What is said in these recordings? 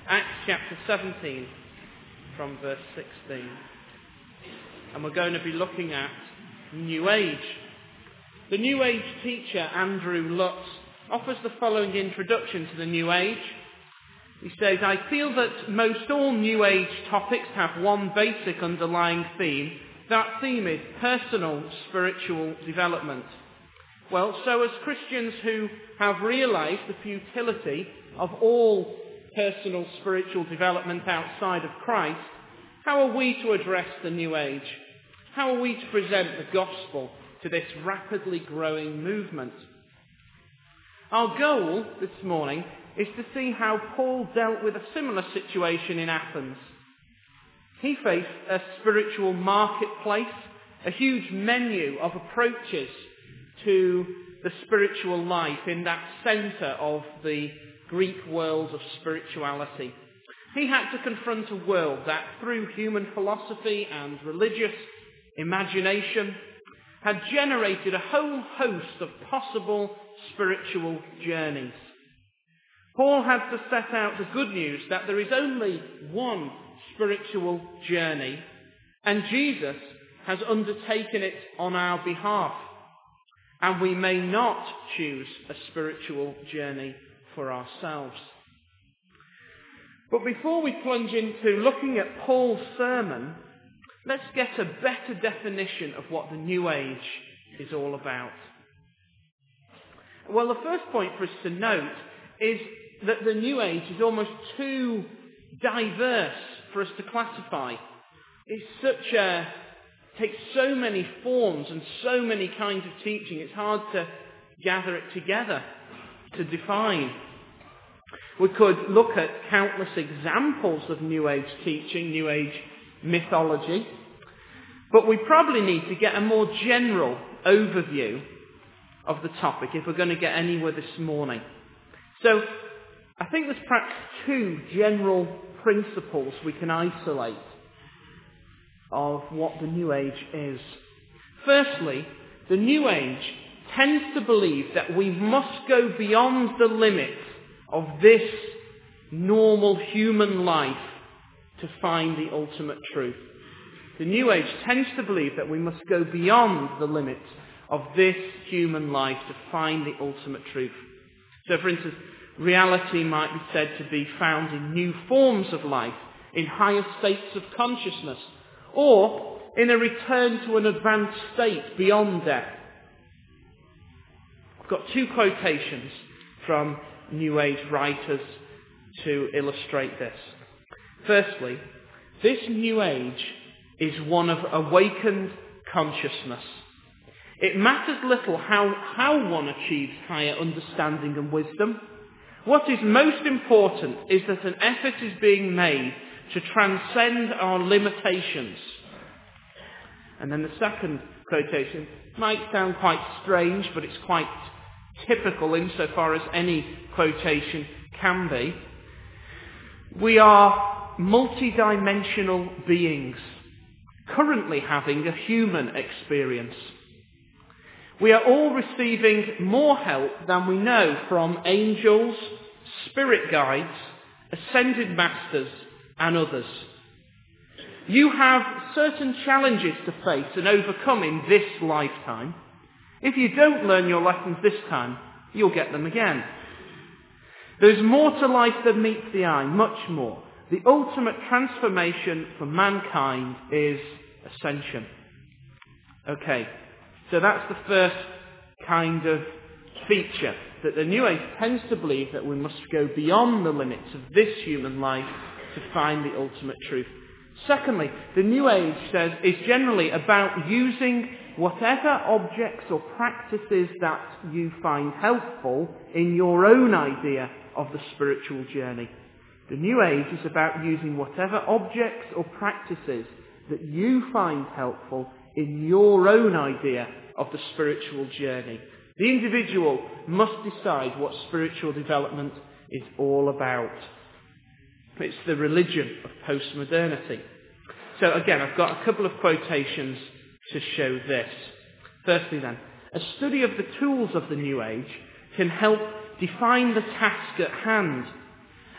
Acts chapter 17 from verse 16. And we're going to be looking at New Age. The New Age teacher, Andrew Lutz, offers the following introduction to the New Age. He says, I feel that most all New Age topics have one basic underlying theme. That theme is personal spiritual development. Well, so as Christians who have realised the futility of all personal spiritual development outside of Christ, how are we to address the New Age? How are we to present the gospel to this rapidly growing movement? Our goal this morning is to see how Paul dealt with a similar situation in Athens. He faced a spiritual marketplace, a huge menu of approaches to the spiritual life in that centre of the Greek world of spirituality. He had to confront a world that, through human philosophy and religious imagination, had generated a whole host of possible spiritual journeys. Paul had to set out the good news that there is only one spiritual journey, and Jesus has undertaken it on our behalf. And we may not choose a spiritual journey for ourselves. But before we plunge into looking at Paul's sermon, let's get a better definition of what the New Age is all about. Well, the first point for us to note is that the New Age is almost too diverse for us to classify. It takes so many forms and so many kinds of teaching, it's hard to gather it together, to define. We could look at countless examples of New Age teaching, New Age mythology, but we probably need to get a more general overview of the topic if we're going to get anywhere this morning. So, I think there's perhaps two general principles we can isolate of what the New Age is. Firstly, the New Age tends to believe that we must go beyond the limits of this normal human life to find the ultimate truth. The New Age tends to believe that we must go beyond the limits of this human life to find the ultimate truth. So, for instance, reality might be said to be found in new forms of life, in higher states of consciousness, or in a return to an advanced state beyond death. I've got two quotations from New Age writers to illustrate this. Firstly, this New Age is one of awakened consciousness. It matters little how one achieves higher understanding and wisdom. What is most important is that an effort is being made to transcend our limitations. And then the second quotation might sound quite strange, but it's quite typical insofar as any quotation can be. We are multidimensional beings, currently having a human experience. We are all receiving more help than we know from angels, spirit guides, ascended masters, and others. You have certain challenges to face and overcome in this lifetime. If you don't learn your lessons this time, you'll get them again. There's more to life than meets the eye, much more. The ultimate transformation for mankind is ascension. Okay, so that's the first kind of feature, that the New Age tends to believe that we must go beyond the limits of this human life to find the ultimate truth. Secondly, the New Age says is generally about using whatever objects or practices that you find helpful in your own idea of the spiritual journey. The New Age is about using whatever objects or practices that you find helpful in your own idea of the spiritual journey. The individual must decide what spiritual development is all about. It's the religion of postmodernity. So again, I've got a couple of quotations to show this. Firstly then, a study of the tools of the New Age can help define the task at hand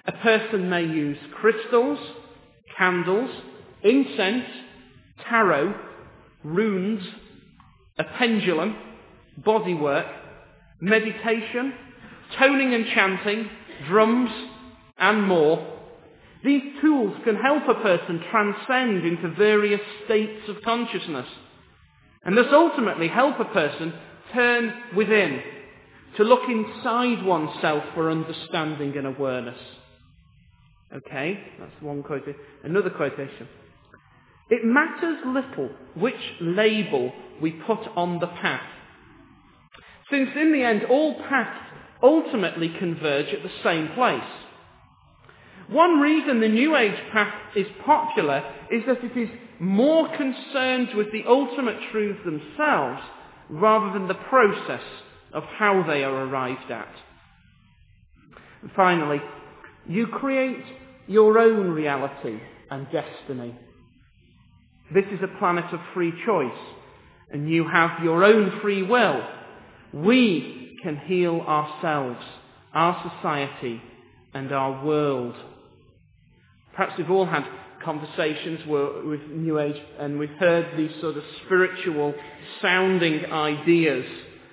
A person may use crystals, candles, incense, tarot, runes, a pendulum, bodywork, meditation, toning and chanting, drums, and more. These tools can help a person transcend into various states of consciousness, and thus ultimately help a person turn within, to look inside oneself for understanding and awareness. Okay, that's one quotation. Another quotation. It matters little which label we put on the path, since in the end all paths ultimately converge at the same place. One reason the New Age path is popular is that it is more concerned with the ultimate truths themselves rather than the process of how they are arrived at. And finally, you create your own reality and destiny. This is a planet of free choice, and you have your own free will. We can heal ourselves, our society, and our world. Perhaps we've all had conversations with New Age, and we've heard these sort of spiritual sounding ideas.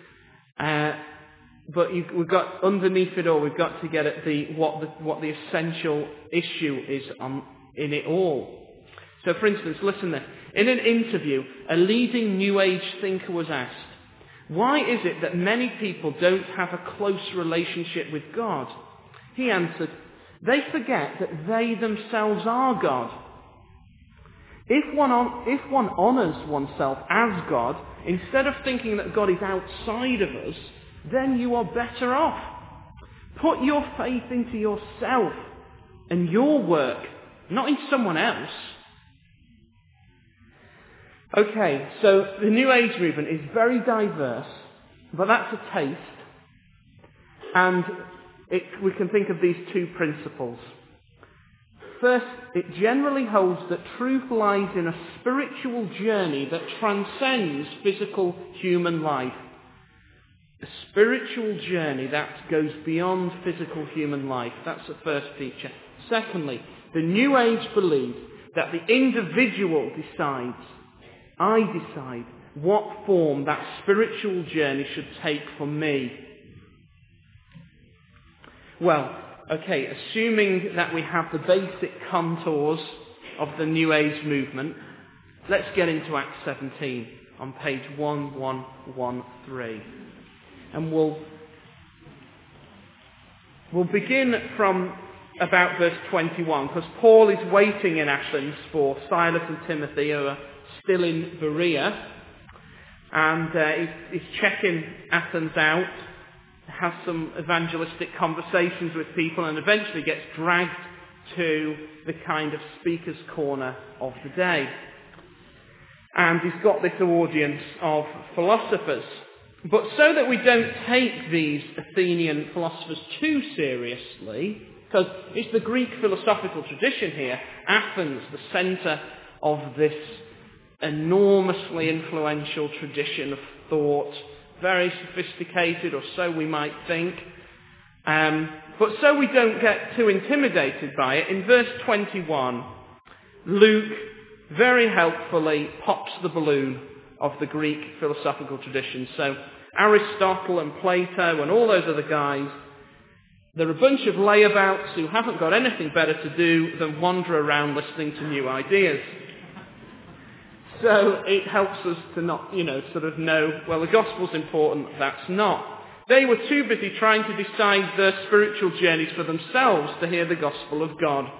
But we've got underneath it all, we've got to get at what the essential issue is in it all. So, for instance, listen then. In an interview, a leading New Age thinker was asked, "Why is it that many people don't have a close relationship with God?" He answered, "They forget that they themselves are God. If one honours oneself as God, instead of thinking that God is outside of us, then you are better off. Put your faith into yourself and your work, not in someone else." Okay, so the New Age movement is very diverse, but that's a taste. And we can think of these two principles. First, it generally holds that truth lies in a spiritual journey that transcends physical human life. A spiritual journey that goes beyond physical human life. That's the first feature. Secondly, the New Age believes that the individual decides, I decide, what form that spiritual journey should take for me. Well, okay, assuming that we have the basic contours of the New Age movement, let's get into Acts 17 on page 1113. And we'll begin from about verse 21, because Paul is waiting in Athens for Silas and Timothy, who are still in Berea, and he's checking Athens out, has some evangelistic conversations with people, and eventually gets dragged to the kind of speaker's corner of the day. And he's got this audience of philosophers. But so that we don't take these Athenian philosophers too seriously, because it's the Greek philosophical tradition here, Athens, the centre of this enormously influential tradition of thought, very sophisticated, or so we might think. But so we don't get too intimidated by it, in verse 21, Luke very helpfully pops the balloon of the Greek philosophical tradition. So Aristotle and Plato and all those other guys, they're a bunch of layabouts who haven't got anything better to do than wander around listening to new ideas. So it helps us to not, sort of know, well, the gospel's important, that's not. They were too busy trying to decide their spiritual journeys for themselves to hear the gospel of God.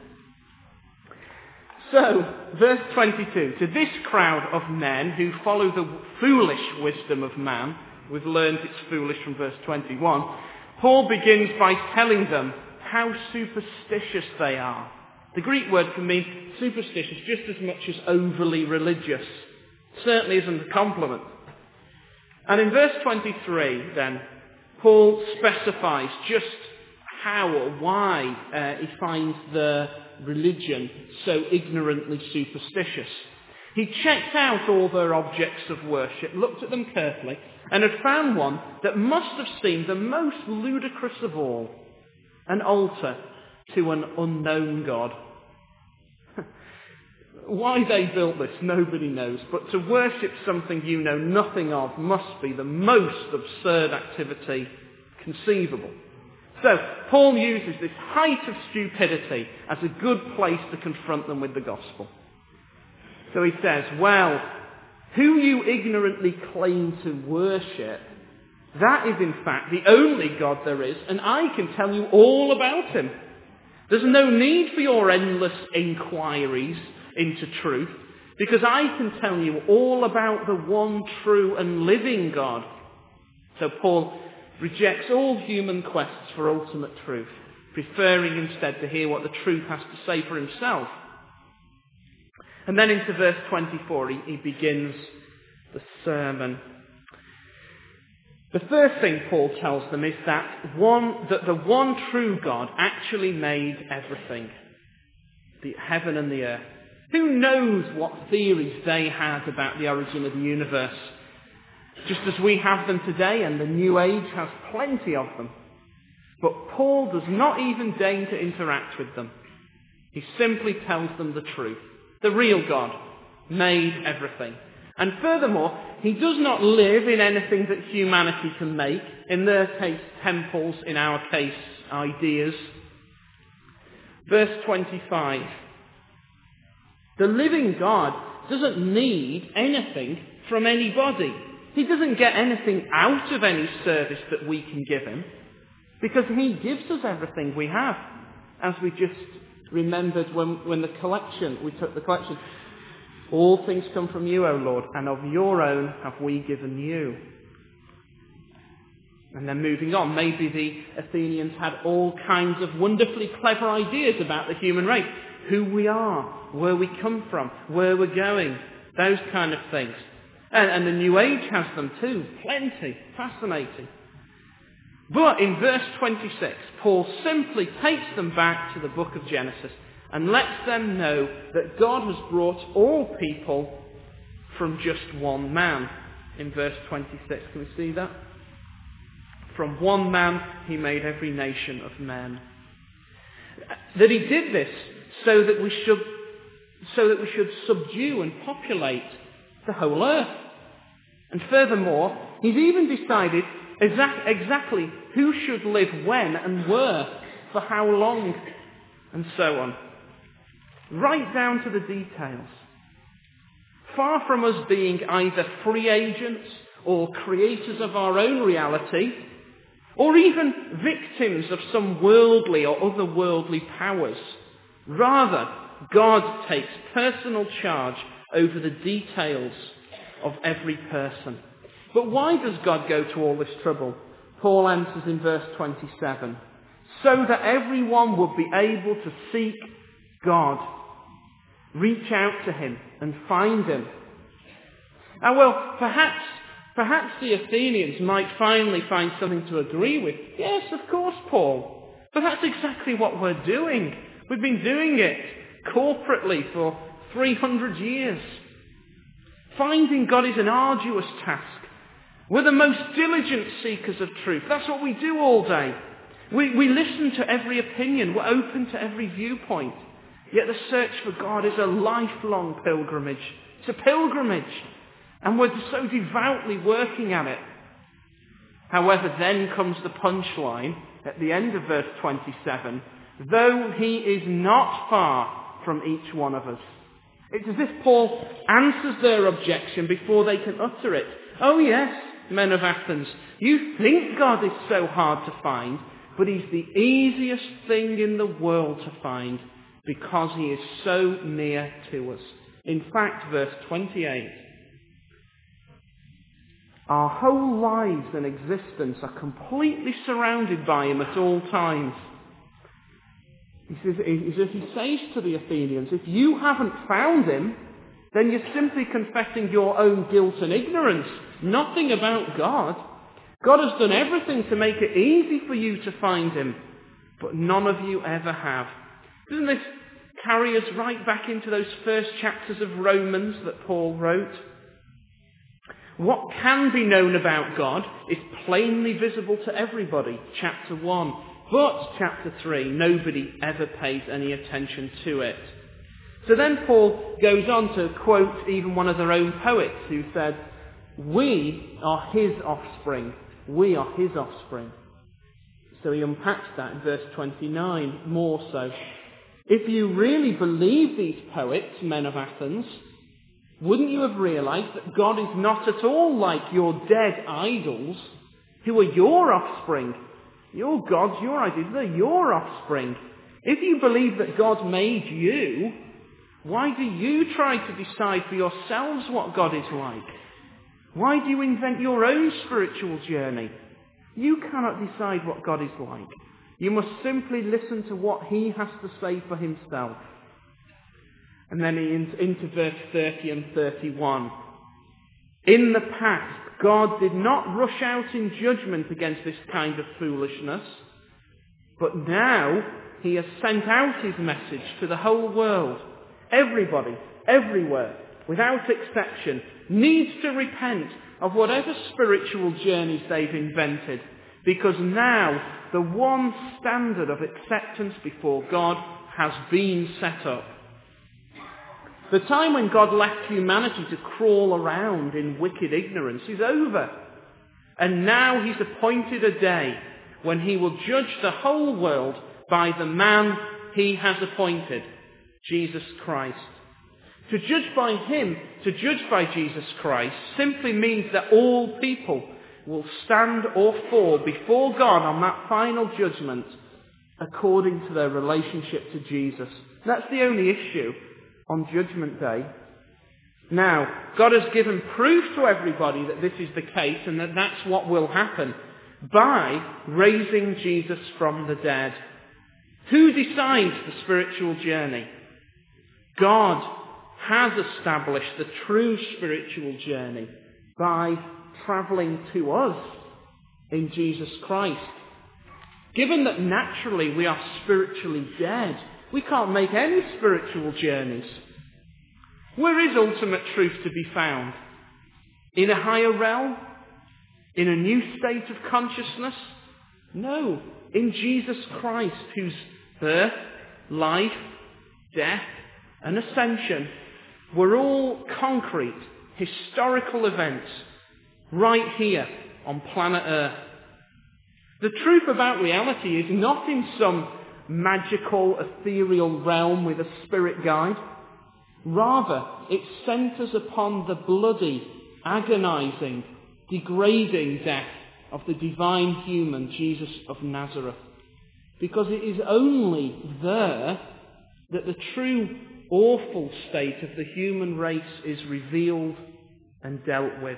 So, verse 22, to this crowd of men who follow the foolish wisdom of man, we've learned it's foolish from verse 21, Paul begins by telling them how superstitious they are. The Greek word can mean superstitious just as much as overly religious. Certainly isn't a compliment. And in verse 23, then, Paul specifies just how or why he finds the religion so ignorantly superstitious. He checked out all their objects of worship, looked at them carefully, and had found one that must have seemed the most ludicrous of all, an altar to an unknown God. Why they built this, nobody knows. But to worship something you know nothing of must be the most absurd activity conceivable. So, Paul uses this height of stupidity as a good place to confront them with the gospel. So he says, well, who you ignorantly claim to worship, that is in fact the only God there is, and I can tell you all about him. There's no need for your endless inquiries into truth, because I can tell you all about the one true and living God. So Paul rejects all human quests for ultimate truth, preferring instead to hear what the truth has to say for himself. And then into verse 24, he begins the sermon. The first thing Paul tells them is that the one true God actually made everything, the heaven and the earth. Who knows what theories they had about the origin of the universe? Just as we have them today, and the New Age has plenty of them. But Paul does not even deign to interact with them. He simply tells them the truth. The real God made everything. And furthermore, he does not live in anything that humanity can make. In their case, temples. In our case, ideas. Verse 25. The living God doesn't need anything from anybody. He doesn't get anything out of any service that we can give him, because he gives us everything we have. As we just remembered when we took the collection. All things come from you, O Lord, and of your own have we given you. And then moving on, maybe the Athenians had all kinds of wonderfully clever ideas about the human race. Who we are, where we come from, where we're going, those kind of things. And the New Age has them too, plenty, fascinating. But in verse 26, Paul simply takes them back to the book of Genesis and lets them know that God has brought all people from just one man. In verse 26, can we see that? From one man he made every nation of men. That he did this so that we should subdue and populate the whole earth. And furthermore, he's even decided exactly who should live when and where, for how long, and so on. Right down to the details. Far from us being either free agents or creators of our own reality, or even victims of some worldly or otherworldly powers. Rather, God takes personal charge over the details of every person. But why does God go to all this trouble? Paul answers in verse 27. So that everyone would be able to seek God, reach out to him and find him. And well, perhaps the Athenians might finally find something to agree with. Yes, of course, Paul. But that's exactly what we're doing. We've been doing it corporately for 300 years. Finding God is an arduous task. We're the most diligent seekers of truth. That's what we do all day. We listen to every opinion. We're open to every viewpoint. Yet the search for God is a lifelong pilgrimage. It's a pilgrimage. And we're so devoutly working at it. However, then comes the punchline at the end of verse 27. Though he is not far from each one of us. It's as if Paul answers their objection before they can utter it. Oh yes, men of Athens, you think God is so hard to find, but he's the easiest thing in the world to find because he is so near to us. In fact, verse 28, our whole lives and existence are completely surrounded by him at all times. He says to the Athenians, if you haven't found him, then you're simply confessing your own guilt and ignorance, nothing about God. God has done everything to make it easy for you to find him, but none of you ever have. Doesn't this carry us right back into those first chapters of Romans that Paul wrote? What can be known about God is plainly visible to everybody. Chapter 1. But, chapter 3, nobody ever pays any attention to it. So then Paul goes on to quote even one of their own poets who said, "We are his offspring. We are his offspring." So he unpacks that in verse 29 more so. If you really believe these poets, men of Athens, wouldn't you have realized that God is not at all like your dead idols, who are your offspring? Your gods, your idols, they're your offspring. If you believe that God made you, why do you try to decide for yourselves what God is like? Why do you invent your own spiritual journey? You cannot decide what God is like. You must simply listen to what he has to say for himself. And then into verse 30 and 31. In the past, God did not rush out in judgment against this kind of foolishness, but now he has sent out his message to the whole world. Everybody, everywhere, without exception, needs to repent of whatever spiritual journeys they've invented, because now the one standard of acceptance before God has been set up. The time when God left humanity to crawl around in wicked ignorance is over. And now he's appointed a day when he will judge the whole world by the man he has appointed, Jesus Christ. To judge by him, to judge by Jesus Christ, simply means that all people will stand or fall before God on that final judgment according to their relationship to Jesus. That's the only issue on Judgment Day. Now, God has given proof to everybody that this is the case and that that's what will happen by raising Jesus from the dead. Who decides the spiritual journey? God has established the true spiritual journey by travelling to us in Jesus Christ. Given that naturally we are spiritually dead, we can't make any spiritual journeys. Where is ultimate truth to be found? In a higher realm? In a new state of consciousness? No, in Jesus Christ, whose birth, life, death, and ascension were all concrete, historical events right here on planet Earth. The truth about reality is not in some magical, ethereal realm with a spirit guide. Rather, it centres upon the bloody, agonising, degrading death of the divine human Jesus of Nazareth. Because it is only there that the true awful state of the human race is revealed and dealt with.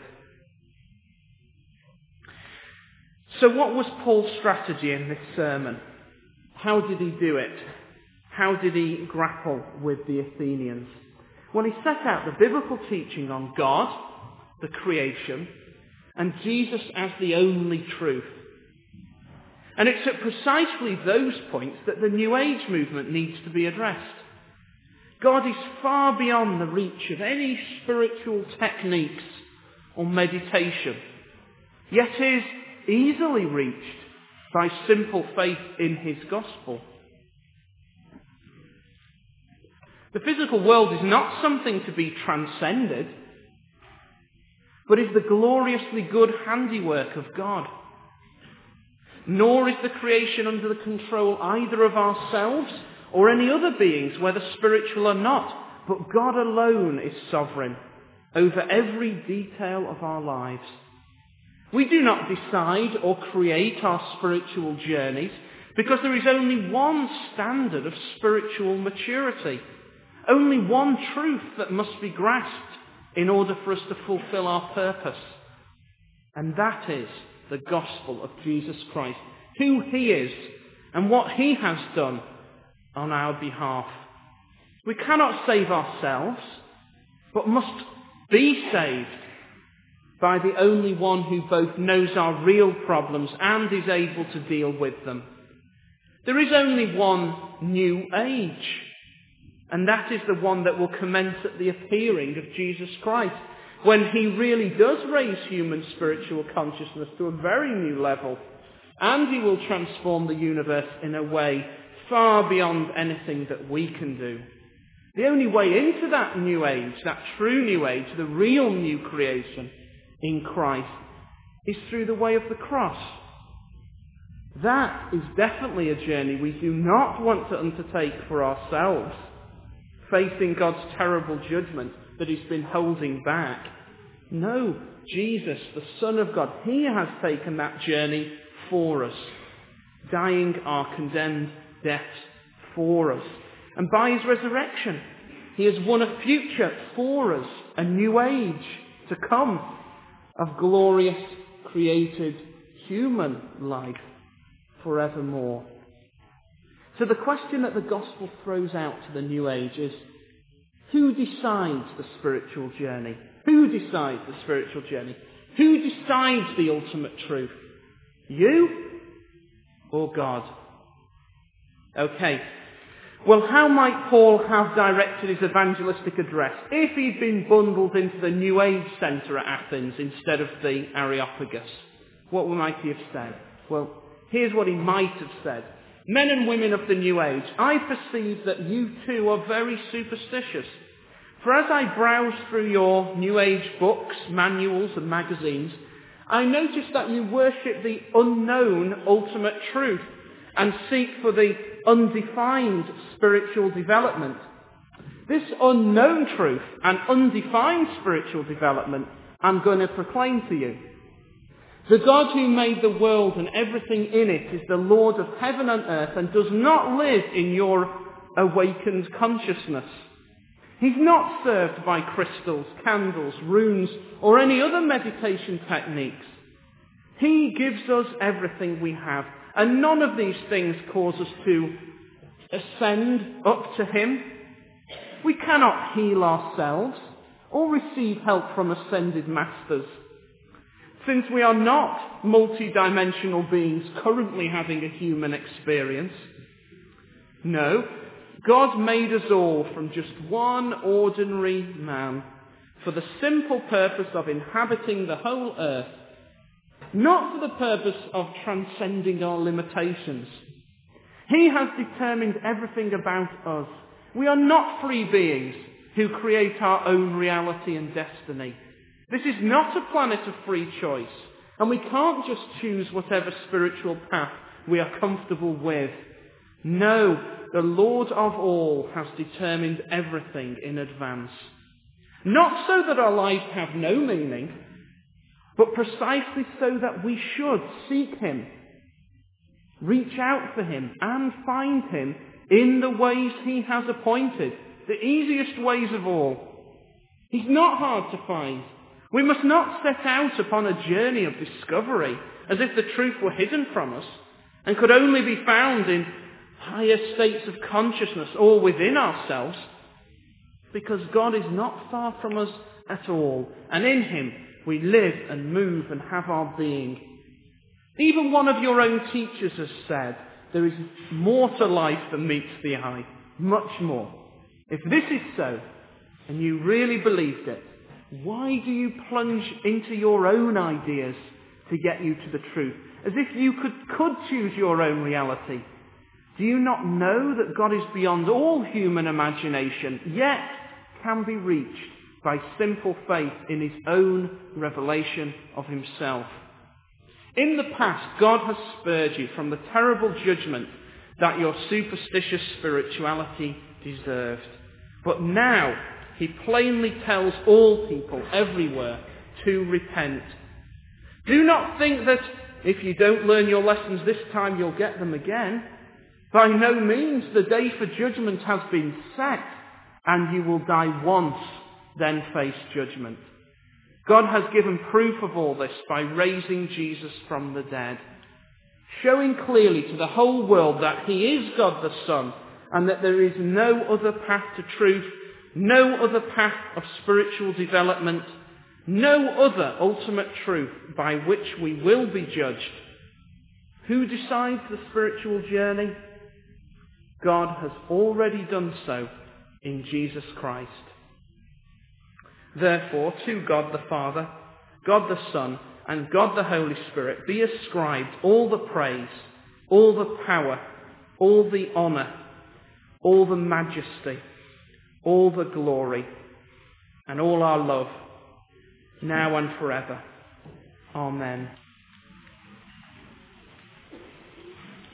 So what was Paul's strategy in this sermon? How did he do it? How did he grapple with the Athenians? Well, he set out the biblical teaching on God, the creation, and Jesus as the only truth. And it's at precisely those points that the New Age movement needs to be addressed. God is far beyond the reach of any spiritual techniques or meditation, yet is easily reached by simple faith in his gospel. The physical world is not something to be transcended, but is the gloriously good handiwork of God. Nor is the creation under the control either of ourselves or any other beings, whether spiritual or not, but God alone is sovereign over every detail of our lives. We do not decide or create our spiritual journeys because there is only one standard of spiritual maturity, only one truth that must be grasped in order for us to fulfill our purpose. And that is the gospel of Jesus Christ, who he is and what he has done on our behalf. We cannot save ourselves, but must be saved by the only one who both knows our real problems and is able to deal with them. There is only one new age, and that is the one that will commence at the appearing of Jesus Christ, when he really does raise human spiritual consciousness to a very new level, And he will transform the universe in a way far beyond anything that we can do. The only way into that new age, that true new age, the real new creation in Christ, is through the way of the cross. That is definitely a journey we do not want to undertake for ourselves, facing God's terrible judgment that he's been holding back. No, Jesus, the Son of God, he has taken that journey for us, dying our condemned deaths for us. And by his resurrection, he has won a future for us, a new age to come of glorious, created human life forevermore. So the question that the gospel throws out to the new age is, who decides the spiritual journey? Who decides the spiritual journey? Who decides the ultimate truth? You or God? Okay. Well, how might Paul have directed his evangelistic address if he'd been bundled into the New Age centre at Athens instead of the Areopagus? What might he have said? Well, here's what he might have said. Men and women of the New Age, I perceive that you too are very superstitious. For as I browse through your New Age books, manuals and magazines, I notice that you worship the unknown ultimate truth and seek for the undefined spiritual development. This unknown truth and undefined spiritual development I'm going to proclaim to you. The God who made the world and everything in it is the Lord of heaven and earth and does not live in your awakened consciousness. He's not served by crystals, candles, runes, or any other meditation techniques. He gives us everything we have, and none of these things cause us to ascend up to him. We cannot heal ourselves or receive help from ascended masters, since we are not multidimensional beings currently having a human experience. No, God made us all from just one ordinary man for the simple purpose of inhabiting the whole earth, not for the purpose of transcending our limitations. He has determined everything about us. We are not free beings who create our own reality and destiny. This is not a planet of free choice, and we can't just choose whatever spiritual path we are comfortable with. No, the Lord of all has determined everything in advance. Not so that our lives have no meaning, but precisely so that we should seek him, reach out for him, and find him in the ways he has appointed, the easiest ways of all. He's not hard to find. We must not set out upon a journey of discovery as if the truth were hidden from us and could only be found in higher states of consciousness or within ourselves, because God is not far from us at all, and in him we live and move and have our being. Even one of your own teachers has said, there is more to life than meets the eye, much more. If this is so, and you really believed it, why do you plunge into your own ideas to get you to the truth, as if you could choose your own reality? Do you not know that God is beyond all human imagination, yet can be reached by simple faith in his own revelation of himself? In the past, God has spared you from the terrible judgment that your superstitious spirituality deserved. But now, he plainly tells all people everywhere to repent. Do not think that if you don't learn your lessons this time, you'll get them again. By no means, the day for judgment has been set, and you will die once, then face judgment. God has given proof of all this by raising Jesus from the dead, showing clearly to the whole world that he is God the Son, and that there is no other path to truth, no other path of spiritual development, no other ultimate truth by which we will be judged. Who decides the spiritual journey? God has already done so in Jesus Christ. Therefore, to God the Father, God the Son, and God the Holy Spirit be ascribed all the praise, all the power, all the honour, all the majesty, all the glory, and all our love, now and forever. Amen.